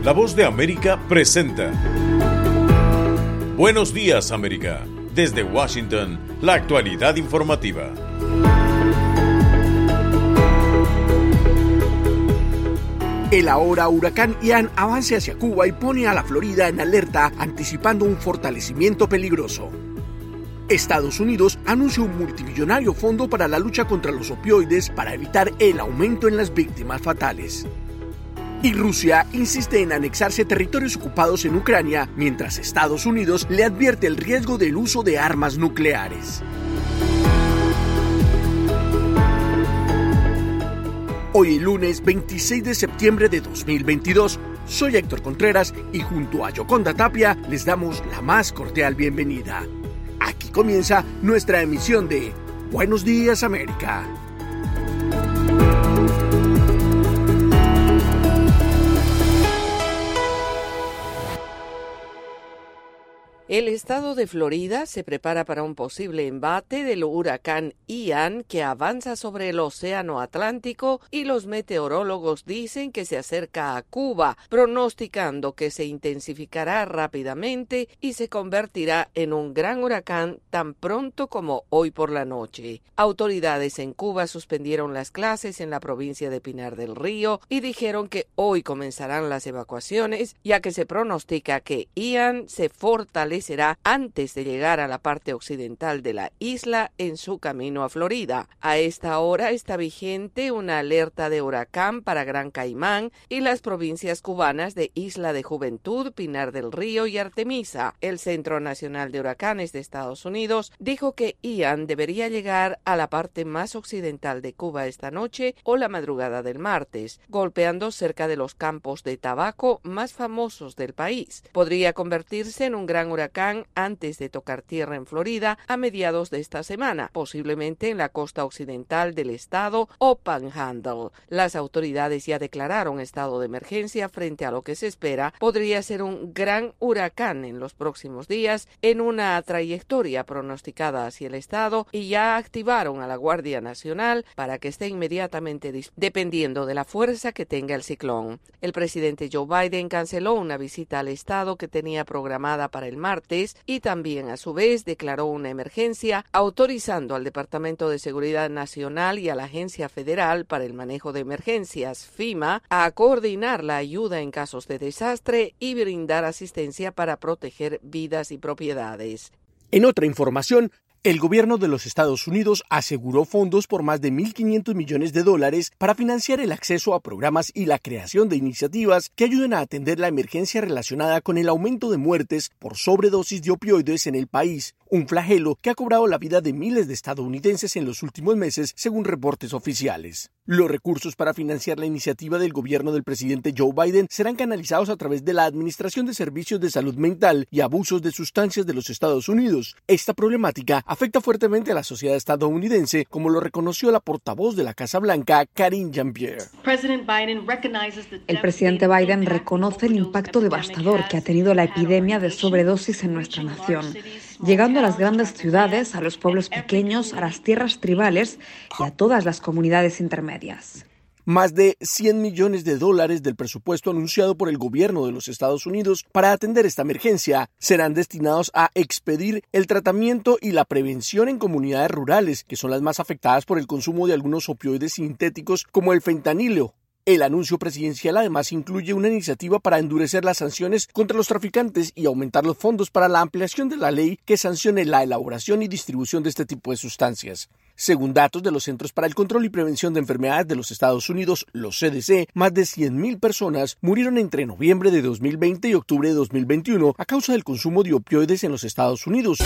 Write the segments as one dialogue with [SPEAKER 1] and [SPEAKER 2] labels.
[SPEAKER 1] La Voz de América presenta Buenos Días, América. Desde Washington, la actualidad informativa.
[SPEAKER 2] El ahora huracán Ian avanza hacia Cuba y pone a la Florida en alerta, anticipando un fortalecimiento peligroso. Estados Unidos anuncia un multimillonario fondo para la lucha contra los opioides para evitar el aumento en las víctimas fatales. Y Rusia insiste en anexarse territorios ocupados en Ucrania, mientras Estados Unidos le advierte el riesgo del uso de armas nucleares. Hoy lunes 26 de septiembre de 2022, soy Héctor Contreras y junto a Yoconda Tapia les damos la más cordial bienvenida. Aquí comienza nuestra emisión de Buenos Días, América.
[SPEAKER 3] El estado de Florida se prepara para un posible embate del huracán Ian que avanza sobre el Océano Atlántico y los meteorólogos dicen que se acerca a Cuba, pronosticando que se intensificará rápidamente y se convertirá en un gran huracán tan pronto como hoy por la noche. Autoridades en Cuba suspendieron las clases en la provincia de Pinar del Río y dijeron que hoy comenzarán las evacuaciones, ya que se pronostica que Ian se fortalecerá antes de llegar a la parte occidental de la isla en su camino a Florida. A esta hora está vigente una alerta de huracán para Gran Caimán y las provincias cubanas de Isla de Juventud, Pinar del Río y Artemisa. El Centro Nacional de Huracanes de Estados Unidos dijo que Ian debería llegar a la parte más occidental de Cuba esta noche o la madrugada del martes, golpeando cerca de los campos de tabaco más famosos del país. Podría convertirse en un gran huracán antes de tocar tierra en Florida a mediados de esta semana, posiblemente en la costa occidental del estado o Panhandle. Las autoridades ya declararon estado de emergencia frente a lo que se espera podría ser un gran huracán en los próximos días en una trayectoria pronosticada hacia el estado y ya activaron a la Guardia Nacional para que esté inmediatamente dependiendo de la fuerza que tenga el ciclón. El presidente Joe Biden canceló una visita al estado que tenía programada para el martes y también a su vez declaró una emergencia autorizando al Departamento de Seguridad Nacional y a la Agencia Federal para el Manejo de Emergencias, FEMA, a coordinar la ayuda en casos de desastre y brindar asistencia para proteger vidas y propiedades.
[SPEAKER 2] En otra información, el gobierno de los Estados Unidos aseguró fondos por más de $1.500 millones para financiar el acceso a programas y la creación de iniciativas que ayuden a atender la emergencia relacionada con el aumento de muertes por sobredosis de opioides en el país, un flagelo que ha cobrado la vida de miles de estadounidenses en los últimos meses, según reportes oficiales. Los recursos para financiar la iniciativa del gobierno del presidente Joe Biden serán canalizados a través de la Administración de Servicios de Salud Mental y Abusos de Sustancias de los Estados Unidos. Esta problemática afecta fuertemente a la sociedad estadounidense, como lo reconoció la portavoz de la Casa Blanca, Karine Jean-Pierre.
[SPEAKER 4] El presidente Biden reconoce el impacto devastador que ha tenido la epidemia de sobredosis en nuestra nación, llegando a las grandes ciudades, a los pueblos pequeños, a las tierras tribales y a todas las comunidades intermedias.
[SPEAKER 2] Más de $100 millones del presupuesto anunciado por el gobierno de los Estados Unidos para atender esta emergencia serán destinados a expedir el tratamiento y la prevención en comunidades rurales, que son las más afectadas por el consumo de algunos opioides sintéticos como el fentanilo. El anuncio presidencial además incluye una iniciativa para endurecer las sanciones contra los traficantes y aumentar los fondos para la ampliación de la ley que sancione la elaboración y distribución de este tipo de sustancias. Según datos de los Centros para el Control y Prevención de Enfermedades de los Estados Unidos, los CDC, más de 100,000 personas murieron entre noviembre de 2020 y octubre de 2021 a causa del consumo de opioides en los Estados Unidos.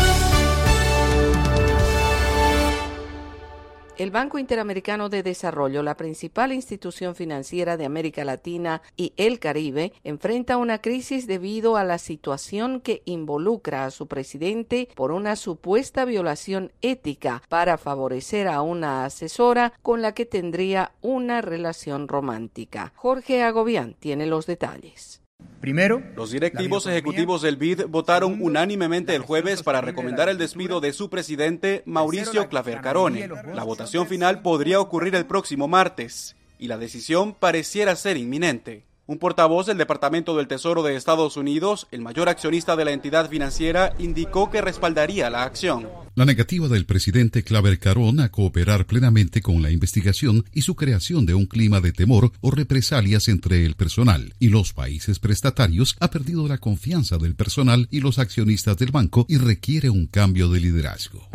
[SPEAKER 3] El Banco Interamericano de Desarrollo, la principal institución financiera de América Latina y el Caribe, enfrenta una crisis debido a la situación que involucra a su presidente por una supuesta violación ética para favorecer a una asesora con la que tendría una relación romántica. Jorge Agobián tiene los detalles.
[SPEAKER 5] Primero, los directivos ejecutivos del BID votaron unánimemente el jueves para recomendar el despido de su presidente, Mauricio Claver Carone. La votación final podría ocurrir el próximo martes y la decisión pareciera ser inminente. Un portavoz del Departamento del Tesoro de Estados Unidos, el mayor accionista de la entidad financiera, indicó que respaldaría la acción.
[SPEAKER 6] La negativa del presidente Claver Carón a cooperar plenamente con la investigación y su creación de un clima de temor o represalias entre el personal y los países prestatarios ha perdido la confianza del personal y los accionistas del banco y requiere un cambio de liderazgo.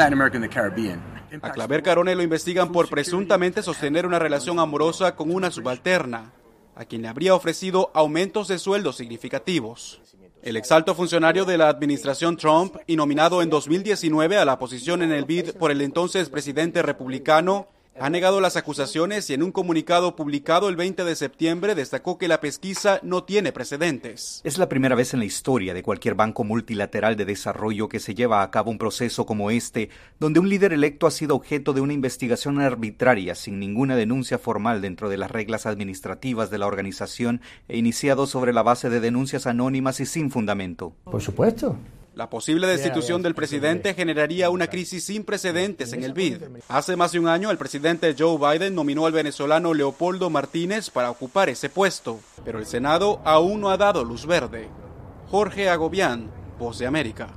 [SPEAKER 5] A Claver Carone lo investigan por presuntamente sostener una relación amorosa con una subalterna, a quien le habría ofrecido aumentos de sueldo significativos. El exalto funcionario de la administración Trump y nominado en 2019 a la posición en el BID por el entonces presidente republicano, ha negado las acusaciones y en un comunicado publicado el 20 de septiembre destacó que la pesquisa no tiene precedentes.
[SPEAKER 7] Es la primera vez en la historia de cualquier banco multilateral de desarrollo que se lleva a cabo un proceso como este, donde un líder electo ha sido objeto de una investigación arbitraria sin ninguna denuncia formal dentro de las reglas administrativas de la organización e iniciado sobre la base de denuncias anónimas y sin fundamento.
[SPEAKER 8] Por supuesto.
[SPEAKER 5] La posible destitución del presidente generaría una crisis sin precedentes en el BID. Hace más de un año, el presidente Joe Biden nominó al venezolano Leopoldo Martínez para ocupar ese puesto, pero el Senado aún no ha dado luz verde. Jorge Agobián, Voz de América.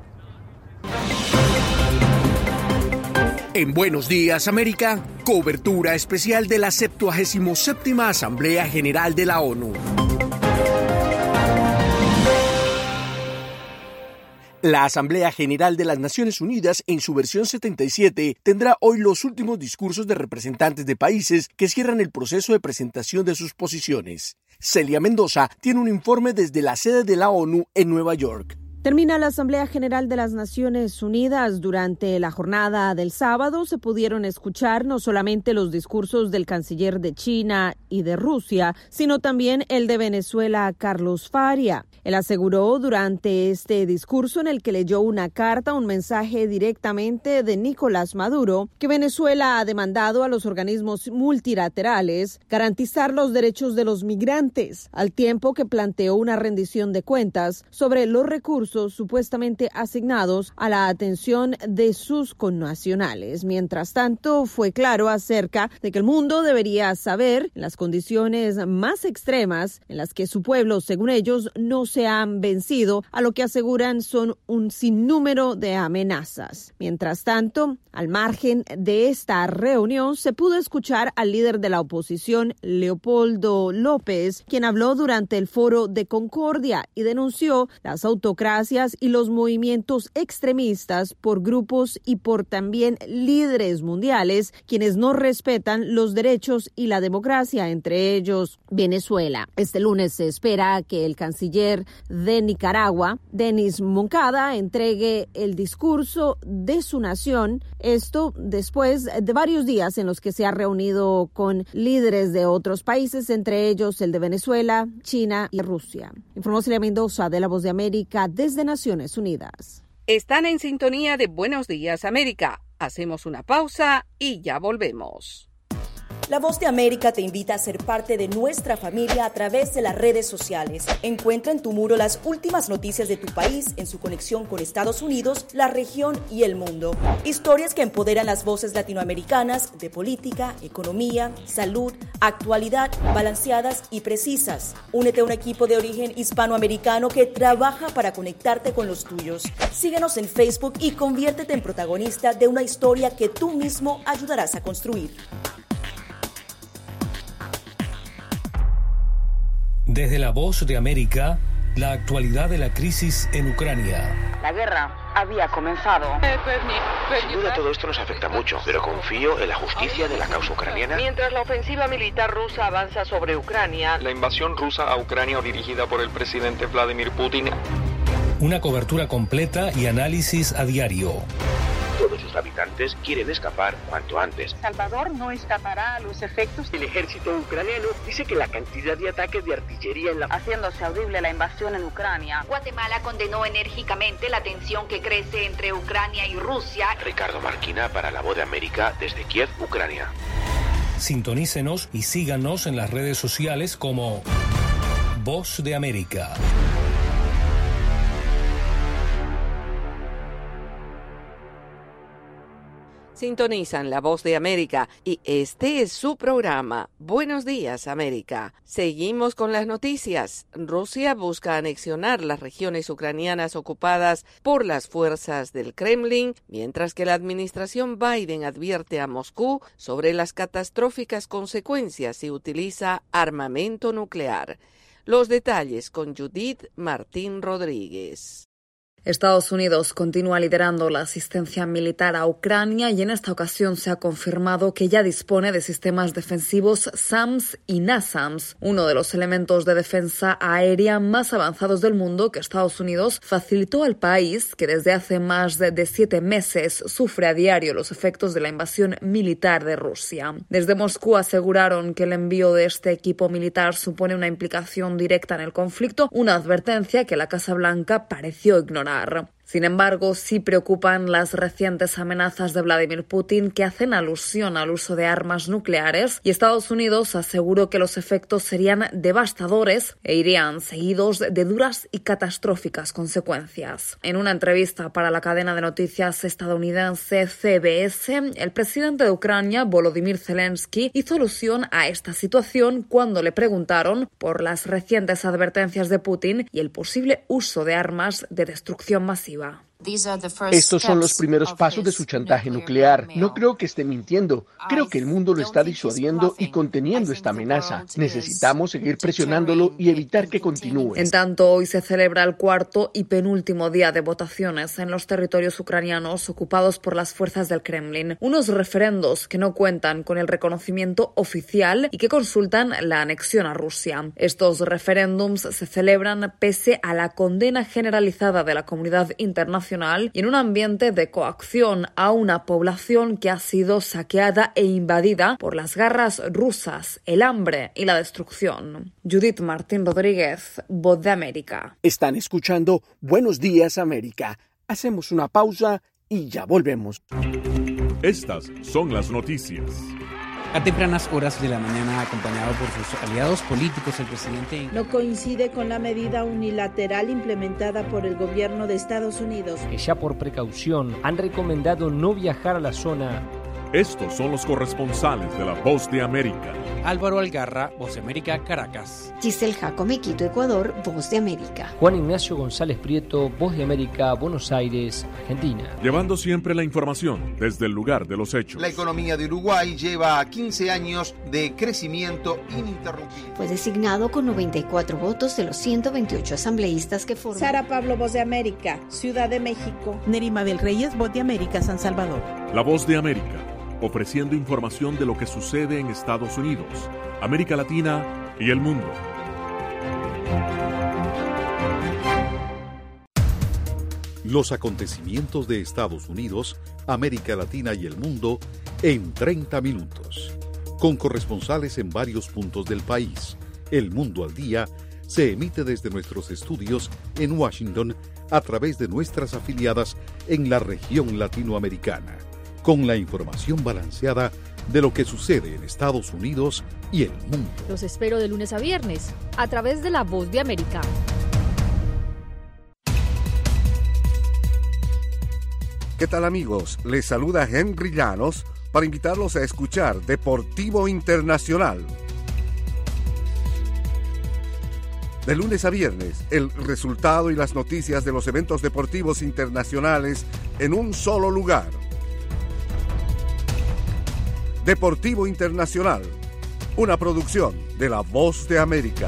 [SPEAKER 2] En Buenos Días, América, cobertura especial de la 77ª Asamblea General de la ONU. La Asamblea General de las Naciones Unidas, en su versión 77, tendrá hoy los últimos discursos de representantes de países que cierran el proceso de presentación de sus posiciones. Celia Mendoza tiene un informe desde la sede de la ONU en Nueva York.
[SPEAKER 9] Termina la Asamblea General de las Naciones Unidas. Durante la jornada del sábado se pudieron escuchar no solamente los discursos del canciller de China y de Rusia, sino también el de Venezuela, Carlos Faria. Él aseguró durante este discurso, en el que leyó una carta, un mensaje directamente de Nicolás Maduro, que Venezuela ha demandado a los organismos multilaterales garantizar los derechos de los migrantes, al tiempo que planteó una rendición de cuentas sobre los recursos supuestamente asignados a la atención de sus connacionales. Mientras tanto, fue claro acerca de que el mundo debería saber las condiciones más extremas en las que su pueblo, según ellos, no se han vencido, a lo que aseguran son un sinnúmero de amenazas. Mientras tanto, al margen de esta reunión, se pudo escuchar al líder de la oposición, Leopoldo López, quien habló durante el Foro de Concordia y denunció las autocracias y los movimientos extremistas por grupos y por también líderes mundiales quienes no respetan los derechos y la democracia, entre ellos Venezuela. Este lunes se espera que el canciller de Nicaragua, Denis Moncada, entregue el discurso de su nación, esto después de varios días en los que se ha reunido con líderes de otros países, entre ellos el de Venezuela, China y Rusia. Informó Celia Mendoza de La Voz de América desde Naciones Unidas.
[SPEAKER 3] Están en sintonía de Buenos Días, América. Hacemos una pausa y ya volvemos.
[SPEAKER 10] La Voz de América te invita a ser parte de nuestra familia a través de las redes sociales. Encuentra en tu muro las últimas noticias de tu país en su conexión con Estados Unidos, la región y el mundo. Historias que empoderan las voces latinoamericanas de política, economía, salud, actualidad, balanceadas y precisas. Únete a un equipo de origen hispanoamericano que trabaja para conectarte con los tuyos. Síguenos en Facebook y conviértete en protagonista de una historia que tú mismo ayudarás a construir.
[SPEAKER 11] Desde La Voz de América, la actualidad de la crisis en Ucrania.
[SPEAKER 12] La guerra había comenzado.
[SPEAKER 13] Sin duda todo esto nos afecta mucho, pero confío en la justicia de la causa ucraniana.
[SPEAKER 3] Mientras la ofensiva militar rusa avanza sobre Ucrania,
[SPEAKER 14] la invasión rusa a Ucrania dirigida por el presidente Vladimir Putin.
[SPEAKER 11] Una cobertura completa y análisis a diario.
[SPEAKER 13] Todos sus habitantes quieren escapar cuanto antes.
[SPEAKER 12] Salvador no escapará a los efectos.
[SPEAKER 13] El ejército ucraniano dice que la cantidad de ataques de artillería
[SPEAKER 12] haciéndose audible la invasión en Ucrania.
[SPEAKER 15] Guatemala condenó enérgicamente la tensión que crece entre Ucrania y Rusia.
[SPEAKER 13] Ricardo Marquina para La Voz de América desde Kiev, Ucrania.
[SPEAKER 11] Sintonícenos y síganos en las redes sociales como Voz de América.
[SPEAKER 3] Sintonizan La Voz de América y este es su programa. Buenos días, América. Seguimos con las noticias. Rusia busca anexionar las regiones ucranianas ocupadas por las fuerzas del Kremlin, mientras que la administración Biden advierte a Moscú sobre las catastróficas consecuencias si utiliza armamento nuclear. Los detalles con Judith Martín Rodríguez.
[SPEAKER 4] Estados Unidos continúa liderando la asistencia militar a Ucrania y en esta ocasión se ha confirmado que ya dispone de sistemas defensivos SAMS y NASAMS, uno de los elementos de defensa aérea más avanzados del mundo que Estados Unidos facilitó al país, que desde hace más de 7 meses sufre a diario los efectos de la invasión militar de Rusia. Desde Moscú aseguraron que el envío de este equipo militar supone una implicación directa en el conflicto, una advertencia que la Casa Blanca pareció ignorar. Sin embargo, sí preocupan las recientes amenazas de Vladimir Putin que hacen alusión al uso de armas nucleares y Estados Unidos aseguró que los efectos serían devastadores e irían seguidos de duras y catastróficas consecuencias. En una entrevista para la cadena de noticias estadounidense CBS, el presidente de Ucrania, Volodymyr Zelensky, hizo alusión a esta situación cuando le preguntaron por las recientes advertencias de Putin y el posible uso de armas de destrucción masiva.
[SPEAKER 2] Estos son los primeros pasos de su chantaje nuclear. No creo que esté mintiendo. Creo que el mundo lo está disuadiendo y conteniendo esta amenaza. Necesitamos seguir presionándolo y evitar que continúe.
[SPEAKER 4] En tanto, hoy se celebra el cuarto y penúltimo día de votaciones en los territorios ucranianos ocupados por las fuerzas del Kremlin. Unos referendos que no cuentan con el reconocimiento oficial y que consultan la anexión a Rusia. Estos referéndums se celebran pese a la condena generalizada de la comunidad internacional y en un ambiente de coacción a una población que ha sido saqueada e invadida por las garras rusas, el hambre y la destrucción. Judith Martín Rodríguez, Voz de América.
[SPEAKER 2] Están escuchando Buenos Días, América. Hacemos una pausa y ya volvemos.
[SPEAKER 1] Estas son las noticias.
[SPEAKER 8] A tempranas horas de la mañana, acompañado por sus aliados políticos, el presidente
[SPEAKER 16] no coincide con la medida unilateral implementada por el gobierno de Estados Unidos,
[SPEAKER 17] que ya por precaución han recomendado no viajar a la zona.
[SPEAKER 1] Estos son los corresponsales de La Voz de América.
[SPEAKER 8] Álvaro Algarra, Voz de América, Caracas.
[SPEAKER 18] Giselle Jacome, Quito, Ecuador, Voz de América.
[SPEAKER 17] Juan Ignacio González Prieto, Voz de América, Buenos Aires, Argentina.
[SPEAKER 1] Llevando siempre la información desde el lugar de los hechos.
[SPEAKER 19] La economía de Uruguay lleva 15 años de crecimiento ininterrumpido.
[SPEAKER 18] Fue designado con 94 votos de los 128 asambleístas que forman.
[SPEAKER 16] Sara Pablo, Voz de América, Ciudad de México.
[SPEAKER 20] Nerima del Reyes, Voz de América, San Salvador.
[SPEAKER 1] La Voz de América, ofreciendo información de lo que sucede en Estados Unidos, América Latina y el mundo.
[SPEAKER 6] Los acontecimientos de Estados Unidos, América Latina y el mundo en 30 minutos. Con corresponsales en varios puntos del país. El Mundo al Día se emite desde nuestros estudios en Washington a través de nuestras afiliadas en la región latinoamericana, con la información balanceada de lo que sucede en Estados Unidos y el mundo.
[SPEAKER 21] Los espero de lunes a viernes, a través de La Voz de América.
[SPEAKER 22] ¿Qué tal, amigos? Les saluda Henry Llanos para invitarlos a escuchar Deportivo Internacional. De lunes a viernes, el resultado y las noticias de los eventos deportivos internacionales en un solo lugar. Deportivo Internacional, una producción de La Voz de América.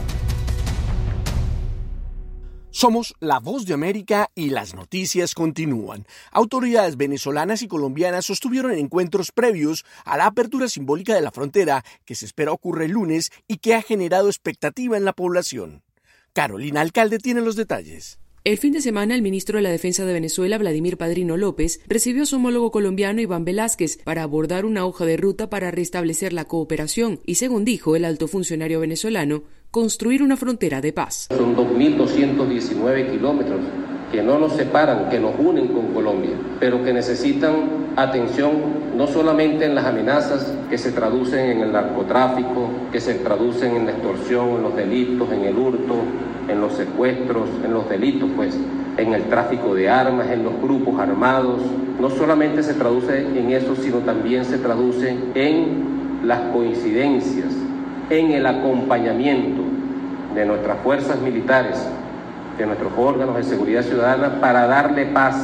[SPEAKER 2] Somos La Voz de América y las noticias continúan. Autoridades venezolanas y colombianas sostuvieron encuentros previos a la apertura simbólica de la frontera que se espera ocurra el lunes y que ha generado expectativa en la población. Carolina Alcalde tiene los detalles.
[SPEAKER 23] El fin de semana, el ministro de la Defensa de Venezuela, Vladimir Padrino López, recibió a su homólogo colombiano Iván Velázquez para abordar una hoja de ruta para restablecer la cooperación y, según dijo el alto funcionario venezolano, construir una frontera de paz.
[SPEAKER 24] Son 2.219 kilómetros que no nos separan, que nos unen con Colombia, pero que necesitan atención no solamente en las amenazas que se traducen en el narcotráfico, que se traducen en la extorsión, en los delitos, en el hurto, en los secuestros, en los delitos, pues, en el tráfico de armas, en los grupos armados. No solamente se traduce en eso, sino también se traduce en las coincidencias, en el acompañamiento de nuestras fuerzas militares, de nuestros órganos de seguridad ciudadana para darle paz,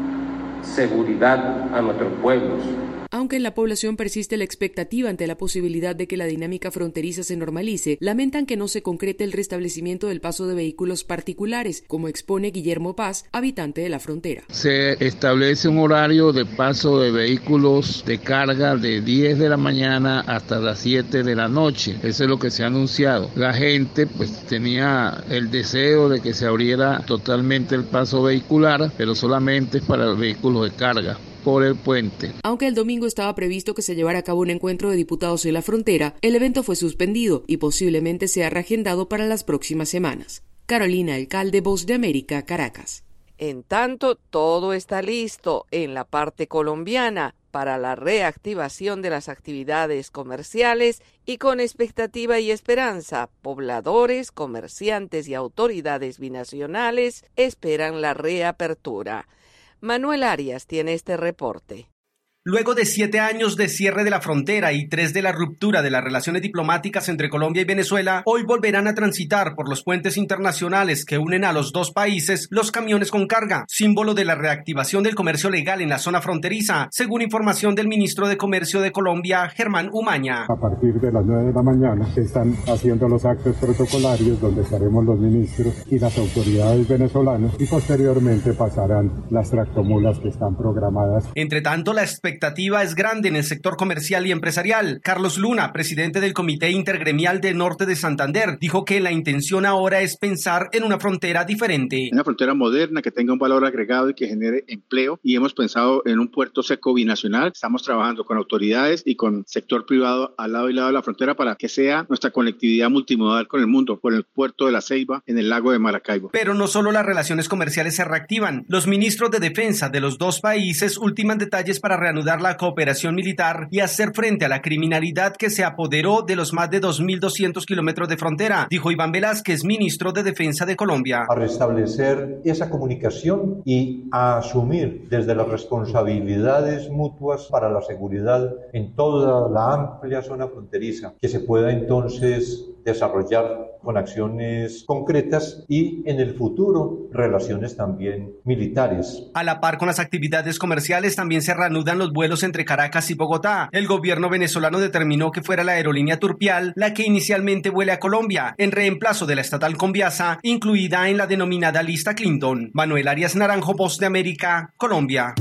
[SPEAKER 24] seguridad a nuestros pueblos.
[SPEAKER 23] Aunque en la población persiste la expectativa ante la posibilidad de que la dinámica fronteriza se normalice, lamentan que no se concrete el restablecimiento del paso de vehículos particulares, como expone Guillermo Paz, habitante de la frontera.
[SPEAKER 5] Se establece un horario de paso de vehículos de carga de 10 de la mañana hasta las 7 de la noche. Eso es lo que se ha anunciado. La gente pues tenía el deseo de que se abriera totalmente el paso vehicular, pero solamente para vehículos de carga por el puente.
[SPEAKER 23] Aunque el domingo estaba previsto que se llevara a cabo un encuentro de diputados en la frontera, el evento fue suspendido y posiblemente sea reagendado para las próximas semanas. Carolina Alcalde, Voz de América, Caracas.
[SPEAKER 3] En tanto, todo está listo en la parte colombiana para la reactivación de las actividades comerciales y con expectativa y esperanza, pobladores, comerciantes y autoridades binacionales esperan la reapertura. Manuel Arias tiene este reporte.
[SPEAKER 7] Luego de 7 años de cierre de la frontera y 3 de la ruptura de las relaciones diplomáticas entre Colombia y Venezuela, hoy volverán a transitar por los puentes internacionales que unen a los dos países los camiones con carga, símbolo de la reactivación del comercio legal en la zona fronteriza, según información del ministro de Comercio de Colombia, Germán Umaña.
[SPEAKER 9] A partir de las 9 de la mañana se están haciendo los actos protocolarios donde estaremos los ministros y las autoridades venezolanas y posteriormente pasarán las tractomulas que están programadas.
[SPEAKER 7] Entre tanto, la expectativa es grande en el sector comercial y empresarial. Carlos Luna, presidente del Comité Intergremial del Norte de Santander, dijo que la intención ahora es pensar en una frontera diferente.
[SPEAKER 10] Una frontera moderna que tenga un valor agregado y que genere empleo, y hemos pensado en un puerto seco binacional. Estamos trabajando con autoridades y con sector privado al lado y lado de la frontera para que sea nuestra conectividad multimodal con el mundo, por el puerto de La Ceiba en el lago de Maracaibo.
[SPEAKER 7] Pero no solo las relaciones comerciales se reactivan. Los ministros de defensa de los dos países ultiman detalles para reanudar la cooperación militar y hacer frente a la criminalidad que se apoderó de los más de 2.200 kilómetros de frontera, dijo Iván Velázquez, ministro de Defensa de Colombia.
[SPEAKER 25] A restablecer esa comunicación y a asumir desde las responsabilidades mutuas para la seguridad en toda la amplia zona fronteriza, que se pueda entonces desarrollar con acciones concretas y en el futuro relaciones también militares.
[SPEAKER 7] A la par con las actividades comerciales también se reanudan los vuelos entre Caracas y Bogotá. El gobierno venezolano determinó que fuera la aerolínea Turpial la que inicialmente vuele a Colombia, en reemplazo de la estatal Conviasa, incluida en la denominada lista Clinton. Manuel Arias Naranjo, Voz de América, Colombia.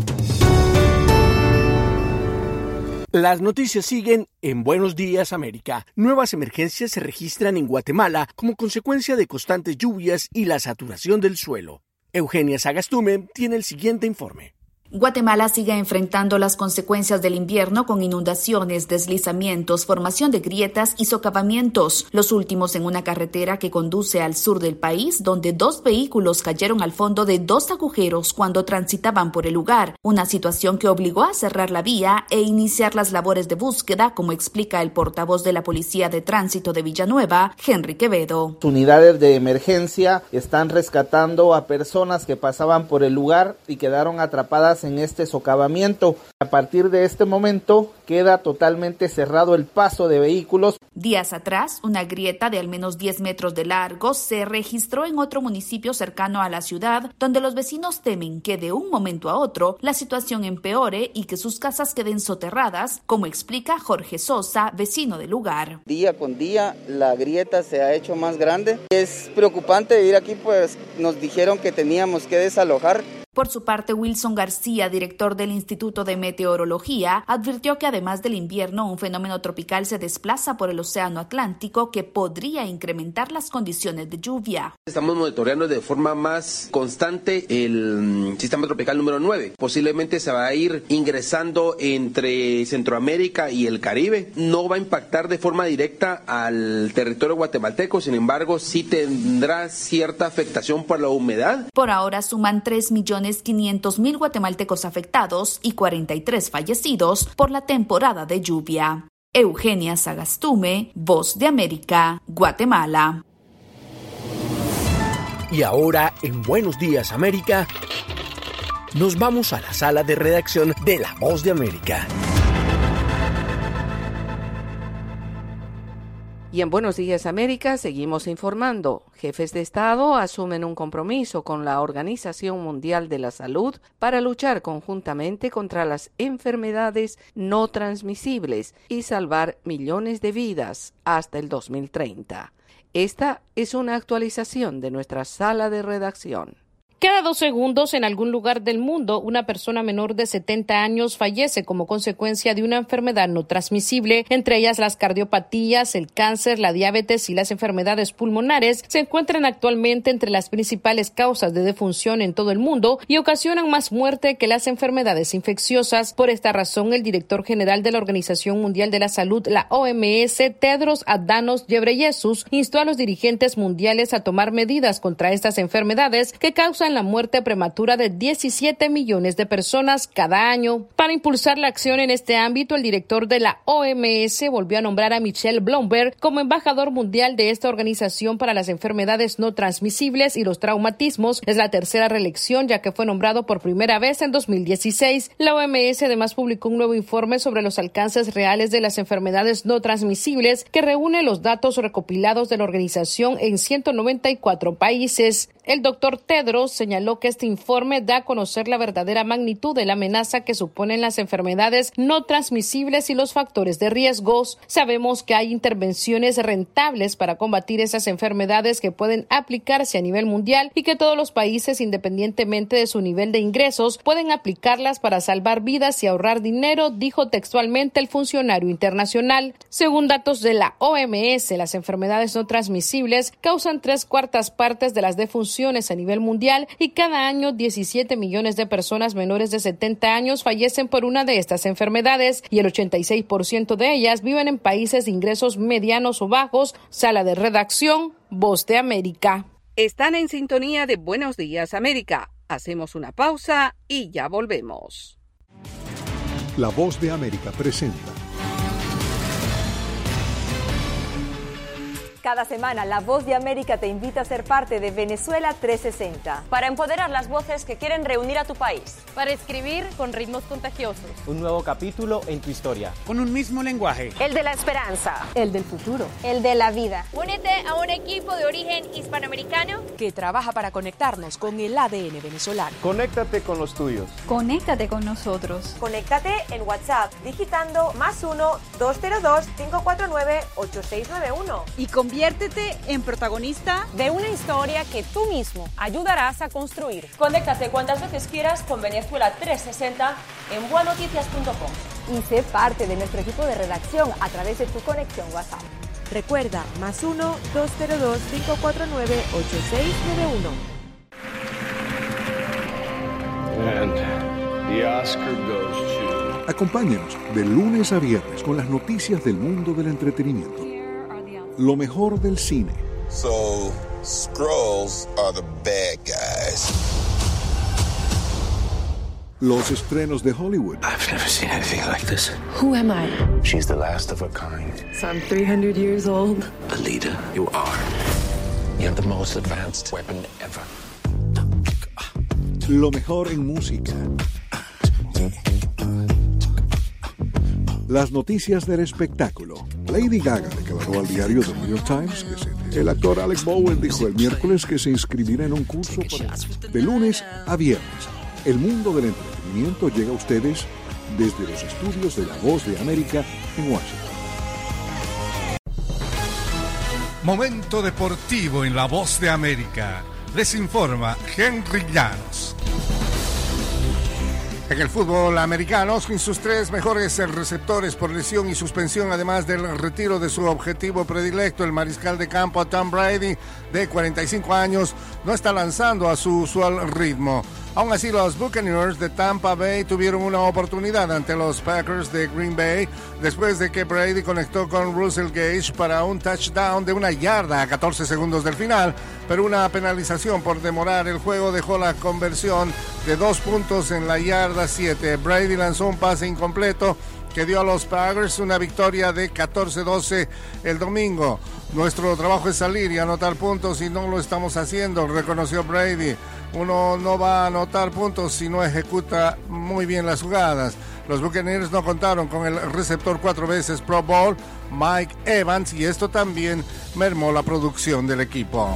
[SPEAKER 2] Las noticias siguen en Buenos Días América. Nuevas emergencias se registran en Guatemala como consecuencia de constantes lluvias y la saturación del suelo. Eugenia Sagastume tiene el siguiente informe.
[SPEAKER 26] Guatemala sigue enfrentando las consecuencias del invierno con inundaciones, deslizamientos, formación de grietas y socavamientos, los últimos en una carretera que conduce al sur del país, donde 2 vehículos cayeron al fondo de 2 agujeros cuando transitaban por el lugar, una situación que obligó a cerrar la vía e iniciar las labores de búsqueda, como explica el portavoz de la Policía de Tránsito de Villanueva, Henry Quevedo.
[SPEAKER 27] Unidades de emergencia están rescatando a personas que pasaban por el lugar y quedaron atrapadas en este socavamiento. A partir de este momento queda totalmente cerrado el paso de vehículos.
[SPEAKER 26] Días atrás, una grieta de al menos 10 metros de largo se registró en otro municipio cercano a la ciudad, donde los vecinos temen que de un momento a otro la situación empeore y que sus casas queden soterradas, como explica Jorge Sosa, vecino del lugar.
[SPEAKER 28] Día con día la grieta se ha hecho más grande. Es preocupante vivir aquí, pues nos dijeron que teníamos que desalojar.
[SPEAKER 26] Por su parte, Wilson García, director del Instituto de Meteorología, advirtió que además del invierno, un fenómeno tropical se desplaza por el Océano Atlántico que podría incrementar las condiciones de lluvia.
[SPEAKER 29] Estamos monitoreando de forma más constante el sistema tropical número 9. Posiblemente se va a ir ingresando entre Centroamérica y el Caribe. No va a impactar de forma directa al territorio guatemalteco, sin embargo, sí tendrá cierta afectación por la humedad.
[SPEAKER 26] Por ahora suman 3.500.000 guatemaltecos afectados y 43 fallecidos por la temporada de lluvia. Eugenia Sagastume, Voz de América, Guatemala.
[SPEAKER 2] Y ahora, en Buenos Días América, nos vamos a la sala de redacción de La Voz de América.
[SPEAKER 3] Y en Buenos Días América seguimos informando. Jefes de Estado asumen un compromiso con la Organización Mundial de la Salud para luchar conjuntamente contra las enfermedades no transmisibles y salvar millones de vidas hasta el 2030. Esta es una actualización de nuestra sala de redacción.
[SPEAKER 4] Cada 2 segundos en algún lugar del mundo, una persona menor de 70 años fallece como consecuencia de una enfermedad no transmisible, entre ellas las cardiopatías, el cáncer, la diabetes y las enfermedades pulmonares. Se encuentran actualmente entre las principales causas de defunción en todo el mundo y ocasionan más muerte que las enfermedades infecciosas. Por esta razón, el director general de la Organización Mundial de la Salud, la OMS, Tedros Adhanom Ghebreyesus, instó a los dirigentes mundiales a tomar medidas contra estas enfermedades que causan la muerte prematura de 17 millones de personas cada año. Para impulsar la acción en este ámbito, el director de la OMS volvió a nombrar a Michel Bloomberg como embajador mundial de esta organización para las enfermedades no transmisibles y los traumatismos. Es la tercera reelección, ya que fue nombrado por primera vez en 2016. La OMS además publicó un nuevo informe sobre los alcances reales de las enfermedades no transmisibles que reúne los datos recopilados de la organización en 194 países. El doctor Tedros señaló que este informe da a conocer la verdadera magnitud de la amenaza que suponen las enfermedades no transmisibles y los factores de riesgos. Sabemos que hay intervenciones rentables para combatir esas enfermedades que pueden aplicarse a nivel mundial y que todos los países, independientemente de su nivel de ingresos, pueden aplicarlas para salvar vidas y ahorrar dinero, dijo textualmente el funcionario internacional. Según datos de la OMS, las enfermedades no transmisibles causan 3/4 partes de las defunciones a nivel mundial y cada año 17 millones de personas menores de 70 años fallecen por una de estas enfermedades y el 86% de ellas viven en países de ingresos medianos o bajos. Sala de redacción, Voz de América.
[SPEAKER 3] Están en sintonía de Buenos Días América. Hacemos una pausa y ya volvemos.
[SPEAKER 8] La Voz de América presenta.
[SPEAKER 11] Cada semana, La Voz de América te invita a ser parte de Venezuela 360.
[SPEAKER 12] Para empoderar las voces que quieren reunir a tu país.
[SPEAKER 13] Para escribir con ritmos contagiosos.
[SPEAKER 14] Un nuevo capítulo en tu historia.
[SPEAKER 15] Con un mismo lenguaje.
[SPEAKER 12] El de la esperanza.
[SPEAKER 11] El del futuro.
[SPEAKER 12] El de la vida.
[SPEAKER 13] Únete a un equipo de origen hispanoamericano
[SPEAKER 23] que trabaja para conectarnos con el ADN venezolano.
[SPEAKER 14] Conéctate con los tuyos.
[SPEAKER 11] Conéctate con nosotros.
[SPEAKER 12] Conéctate en WhatsApp digitando +1 202 549 8691.
[SPEAKER 11] Y conviértete en protagonista
[SPEAKER 12] de una historia que tú mismo ayudarás a construir. Conéctate cuantas veces quieras con Venezuela 360 en buenoticias.com.
[SPEAKER 11] Y sé parte de nuestro equipo de redacción a través de tu conexión WhatsApp.
[SPEAKER 12] Recuerda, +1 202 549 8691.
[SPEAKER 17] And the Oscar goes to...
[SPEAKER 8] Acompáñanos de lunes a viernes con las noticias del mundo del entretenimiento. Lo mejor del cine.
[SPEAKER 19] So, Skrulls are the bad guys.
[SPEAKER 8] Los estrenos de Hollywood.
[SPEAKER 19] I've never seen anything like this.
[SPEAKER 13] Who am I?
[SPEAKER 19] She's the last of her kind.
[SPEAKER 13] So I'm 300 years old.
[SPEAKER 19] The leader you are. You have the most advanced weapon ever.
[SPEAKER 8] Lo mejor en música. Las noticias del espectáculo. Lady Gaga declaró al diario The New York Times que el actor Alec Bowen dijo el miércoles que se inscribirá en un curso de lunes a viernes. El mundo del entretenimiento llega a ustedes desde los estudios de La Voz de América en Washington.
[SPEAKER 30] Momento deportivo en La Voz de América. Les informa Henry Llanos. En el fútbol americano, sin sus 3 mejores receptores por lesión y suspensión, además del retiro de su objetivo predilecto, el mariscal de campo Tom Brady, de 45 años, no está lanzando a su usual ritmo. Aún así, los Buccaneers de Tampa Bay tuvieron una oportunidad ante los Packers de Green Bay después de que Brady conectó con Russell Gage para un touchdown de 1 yarda a 14 segundos del final, pero una penalización por demorar el juego dejó la conversión de 2 puntos en la yarda 7. Brady lanzó un pase incompleto que dio a los Packers una victoria de 14-12 el domingo. Nuestro trabajo es salir y anotar puntos y no lo estamos haciendo, reconoció Brady. Uno no va a anotar puntos si no ejecuta muy bien las jugadas. Los Buccaneers no contaron con el receptor 4 veces Pro Bowl, Mike Evans, y esto también mermó la producción del equipo.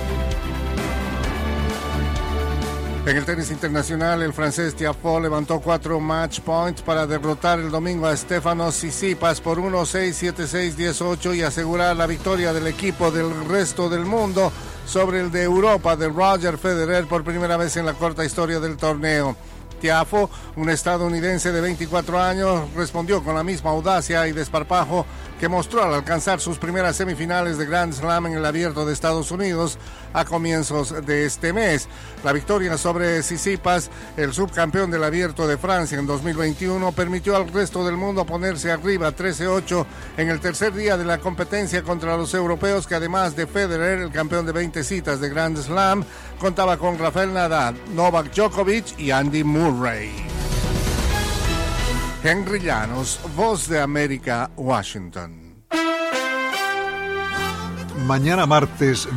[SPEAKER 30] En el tenis internacional, el francés Tiafoe levantó 4 match points para derrotar el domingo a Stefanos Tsitsipas por 1-6, 7-6, 10-8 y asegurar la victoria del equipo del resto del mundo sobre el de Europa de Roger Federer por primera vez en la corta historia del torneo. Tiafoe, un estadounidense de 24 años, respondió con la misma audacia y desparpajo que mostró al alcanzar sus primeras semifinales de Grand Slam en el Abierto de Estados Unidos a comienzos de este mes. La victoria sobre Tsitsipas, el subcampeón del Abierto de Francia en 2021, permitió al resto del mundo ponerse arriba 13-8 en el tercer día de la competencia contra los europeos, que además de Federer, el campeón de 20 citas de Grand Slam, contaba con Rafael Nadal, Novak Djokovic y Andy Murray. Henry Llanos, Voz de América, Washington.
[SPEAKER 8] Mañana martes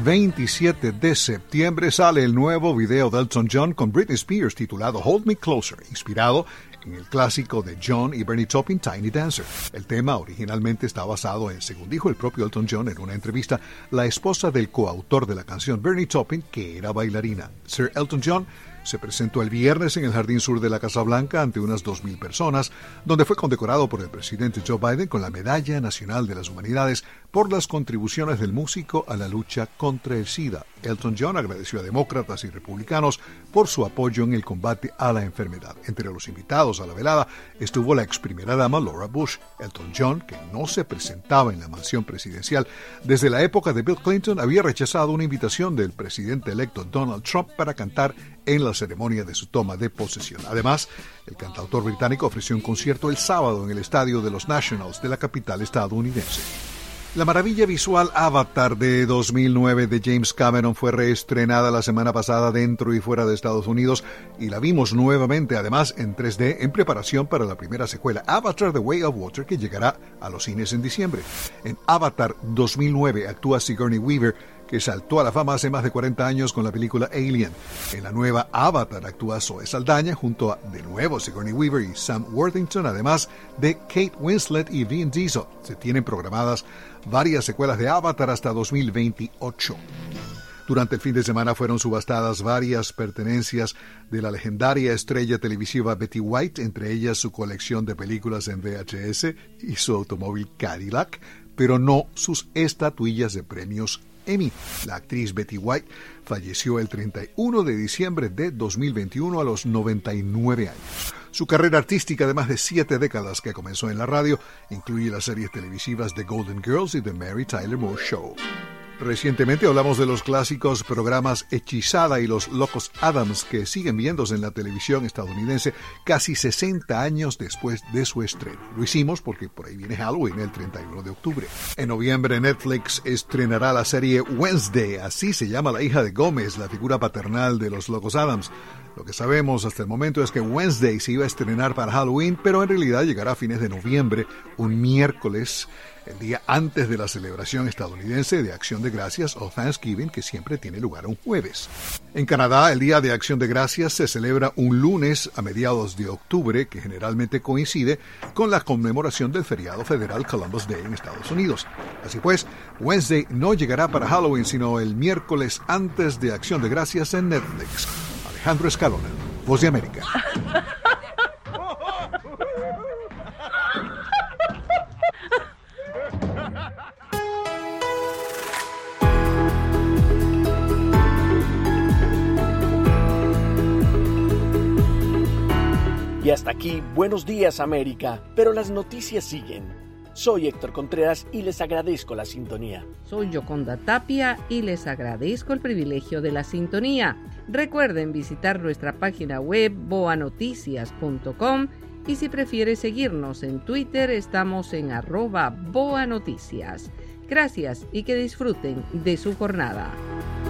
[SPEAKER 8] 27 de septiembre sale el nuevo video de Elton John con Britney Spears titulado Hold Me Closer, inspirado en el clásico de John y Bernie Taupin, Tiny Dancer. El tema originalmente está basado en, según dijo el propio Elton John en una entrevista, la esposa del coautor de la canción, Bernie Taupin, que era bailarina. Sir Elton John se presentó el viernes en el Jardín Sur de la Casa Blanca ante unas 2,000 personas, donde fue condecorado por el presidente Joe Biden con la Medalla Nacional de las Humanidades por las contribuciones del músico a la lucha contra el SIDA. Elton John agradeció a demócratas y republicanos por su apoyo en el combate a la enfermedad. Entre los invitados a la velada estuvo la ex primera dama Laura Bush. Elton John, que no se presentaba en la mansión presidencial desde la época de Bill Clinton, había rechazado una invitación del presidente electo Donald Trump para cantar en la ceremonia de su toma de posesión. Además, el cantautor británico ofreció un concierto el sábado en el estadio de los Nationals de la capital estadounidense. La maravilla visual Avatar de 2009 de James Cameron fue reestrenada la semana pasada dentro y fuera de Estados Unidos y la vimos nuevamente, además en 3D, en preparación para la primera secuela, Avatar The Way of Water, que llegará a los cines en diciembre. En Avatar 2009 actúa Sigourney Weaver, que saltó a la fama hace más de 40 años con la película Alien. En la nueva Avatar actúa Zoe Saldaña junto a, de nuevo, Sigourney Weaver y Sam Worthington, además de Kate Winslet y Vin Diesel. Se tienen programadas varias secuelas de Avatar hasta 2028. Durante el fin de semana fueron subastadas varias pertenencias de la legendaria estrella televisiva Betty White, entre ellas su colección de películas en VHS y su automóvil Cadillac, pero no sus estatuillas de premios Emmy. La actriz Betty White falleció el 31 de diciembre de 2021 a los 99 años. Su carrera artística de más de 7 décadas que comenzó en la radio incluye las series televisivas The Golden Girls y The Mary Tyler Moore Show. Recientemente hablamos de los clásicos programas Hechizada y Los Locos Adams, que siguen viéndose en la televisión estadounidense casi 60 años después de su estreno. Lo hicimos porque por ahí viene Halloween el 31 de octubre. En noviembre Netflix estrenará la serie Wednesday, así se llama la hija de Gómez, la figura paternal de Los Locos Adams. Lo que sabemos hasta el momento es que Wednesday se iba a estrenar para Halloween, pero en realidad llegará a fines de noviembre, un miércoles, el día antes de la celebración estadounidense de Acción de Gracias o Thanksgiving, que siempre tiene lugar un jueves. En Canadá, el Día de Acción de Gracias se celebra un lunes a mediados de octubre, que generalmente coincide con la conmemoración del feriado federal Columbus Day en Estados Unidos. Así pues, Wednesday no llegará para Halloween, sino el miércoles antes de Acción de Gracias en Netflix. Alejandro Escalona, Voz de América.
[SPEAKER 2] Y hasta aquí, Buenos Días América, pero las noticias siguen. Soy Héctor Contreras y les agradezco la sintonía.
[SPEAKER 3] Soy Yoconda Tapia y les agradezco el privilegio de la sintonía. Recuerden visitar nuestra página web boanoticias.com y si prefiere seguirnos en Twitter estamos en @boanoticias. Gracias y que disfruten de su jornada.